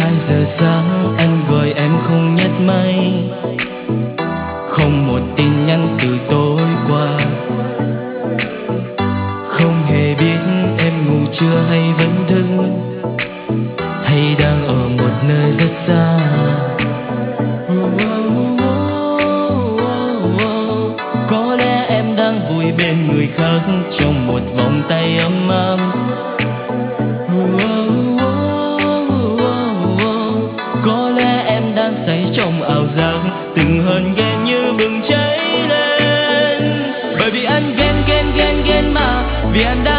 2 giờ sáng anh gọi em không nhấc máy, không một tin nhắn từ tối qua. Không hề biết em ngủ chưa hay vẫn thức, hay đang ở một nơi rất xa. Có lẽ em đang vui bên người khác trong một vòng tay ấm áp. Có lẽ em đang say trong ảo giác, từng hờn ghen như bừng cháy lên. Bởi vì anh ghen mà, vì anh đã